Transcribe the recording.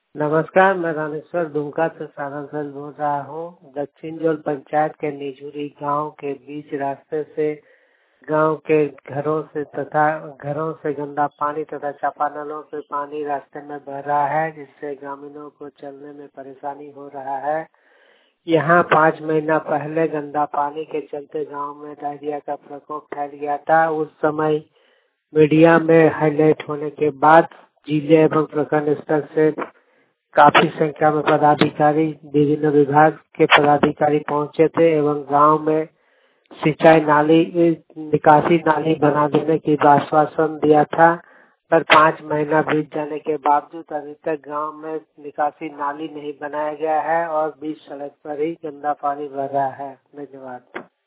नमस्कार, मैं रामेश्वर दुमका से साधन बोल रहा हूँ। दक्षिण जोल पंचायत के निझुरी गांव के बीच रास्ते से गांव के घरों से गंदा पानी तथा चापानलों से पानी रास्ते में बह रहा है, जिससे ग्रामीणों को चलने में परेशानी हो रहा है। यहाँ 5 महीना पहले गंदा पानी के चलते गांव में डायरिया का प्रकोप फैल गया था। उस समय मीडिया में हाईलाइट होने के बाद जिले एवं प्रखंड स्तर से काफी संख्या में पदाधिकारी, विभिन्न विभाग के पदाधिकारी पहुंचे थे एवं गांव में सिंचाई नाली, निकासी नाली बना देने की आश्वासन दिया था। पर 5 महीना बीत जाने के बावजूद अभी तक गांव में निकासी नाली नहीं बनाया गया है और बीच सड़क पर ही गंदा पानी बह रहा है। धन्यवाद।